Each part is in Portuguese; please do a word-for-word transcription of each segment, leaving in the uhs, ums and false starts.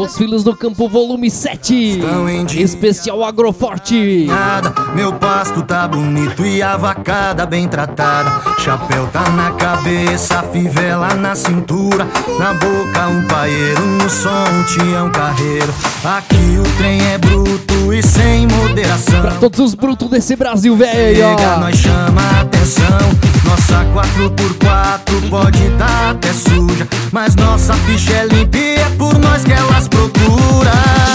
Os Filhos do Campo, volume sete. Especial Agroforte. Meu pasto tá bonito e a vacada bem tratada. Chapéu tá na cabeça, fivela na cintura. Na boca um paeiro, no som um tião carreiro. Aqui o trem é bruto e sem moderação. Pra todos os brutos desse Brasil, velho. Chega, nós chama a atenção. Nossa quatro por quatro pode tá até suja, mas nossa ficha é limpa e é por nós que elas procuram.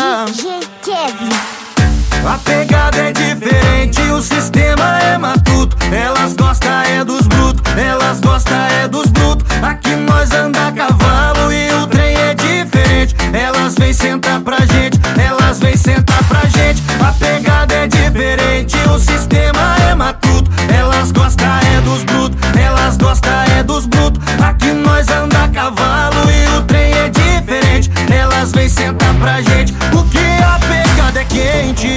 A pegada é diferente, o sistema é matuto. Elas gostam é dos brutos, elas gostam é dos brutos. Aqui nós anda a cavalo e o trem é diferente. Elas vêm sentar pra gente, elas vêm sentar pra gente. A pegada é diferente, o sistema é matuto. Elas gostam é dos brutos, elas gostam é dos brutos. Aqui nós anda a cavalo e o trem é diferente. Elas vêm sentar pra gente, porque a pegada é quente.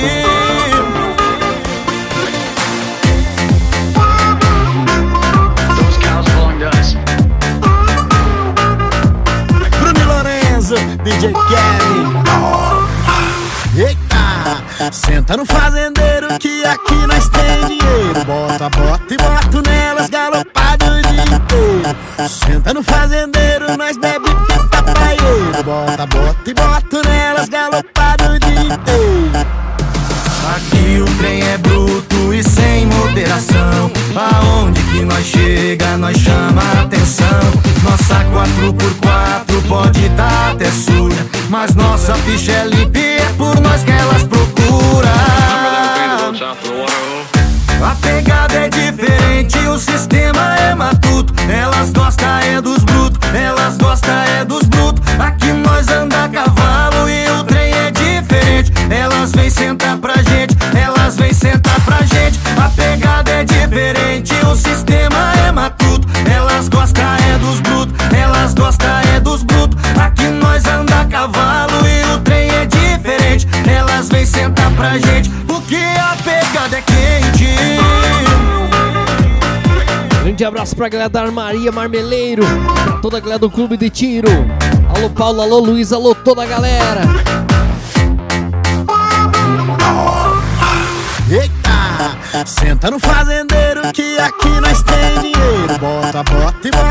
Bruno Lorenzo, D J Kevin. Eita, senta no fazendeiro que aqui nós tem dinheiro. Bota, bota e bota nelas, galopado o dia inteiro. Senta no fazendeiro, nós bebe pinta praieiro. Bota, bota e bota nelas, galopado o dia inteiro. Aqui o trem é bruto e sem moderação. Aonde que nós chega, nós chama a atenção. Nossa quatro por quatro pode tá até suja, mas nossa ficha é limpa e é por nós que elas procuram. A pegada é diferente, o sistema é matuto. Elas gostam é dos brutos, elas gostam é dos brutos. Aqui nós anda a cavalo e o trem é diferente. Elas vêm sentar pra gente, elas vêm sentar pra gente. A pegada é diferente, o sistema é matuto. Elas gostam é dos brutos, elas gostam é dos brutos. Aqui nós anda a cavalo e o trem é diferente. Elas vêm sentar pra gente, porque a pegada é quente. Grande abraço pra galera da Armaria Marmeleiro, pra toda a galera do Clube de Tiro. Alô Paulo, alô Luiz, alô toda a galera. Eita, senta no fazendeiro que aqui nós tem dinheiro. Bota, bota e